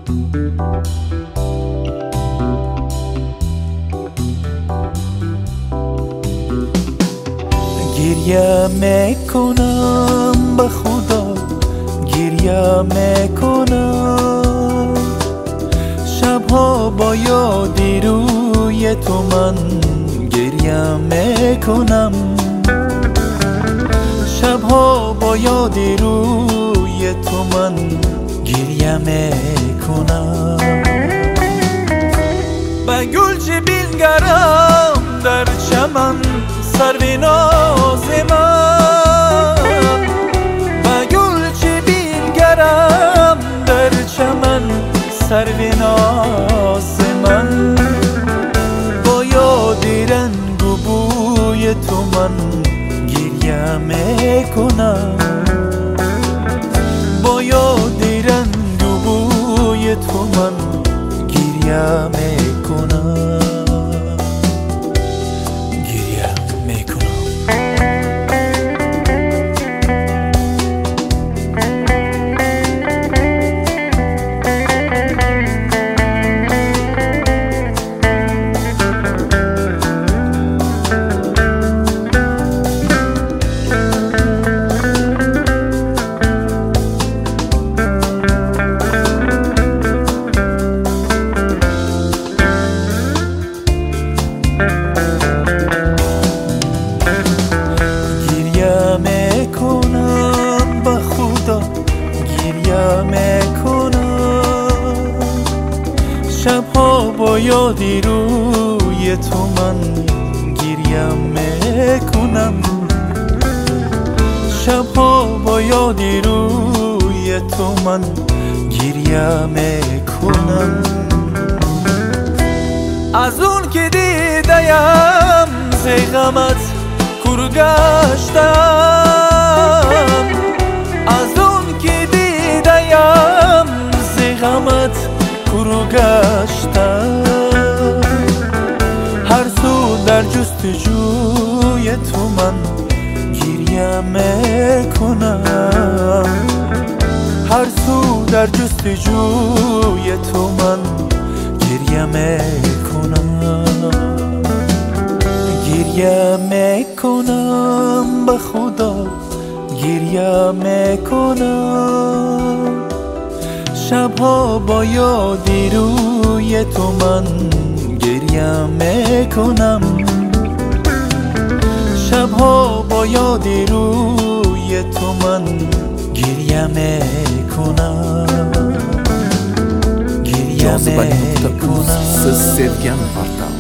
گریه میکنم به خدا، گریه میکنم شبها با یادی روی تو من گریه میکنم، شبها با یادی روی تو من گریه میکنم. به گلچه بینگرم در چمن سرو ناز من، به گلچه بینگرم در چمن سرو ناز من، با یاد رنگ و بوی تو من گریه میکنم، با یاد رنگ و بوی تو من گریه میکنم. میکنم به خدا، گریه میکنم شبها با یادی روی تو من گریه میکنم، شبها با یادی روی تو من گریه میکنم. از اون که دیدم زیغمت کور گشتم، از اون که دیدم زیغمت کور گشتم، هر سو در جستجوی تو من گریه میکنم، هر سو در جستجوی تو من گریه میکنم. گریه میکنم به خدا، گریه میکنم شبها با یادی روی تو من گریه میکنم، شبها با yadi روی تو من گریه میکنم، گریه میکنم. Sevgen artar.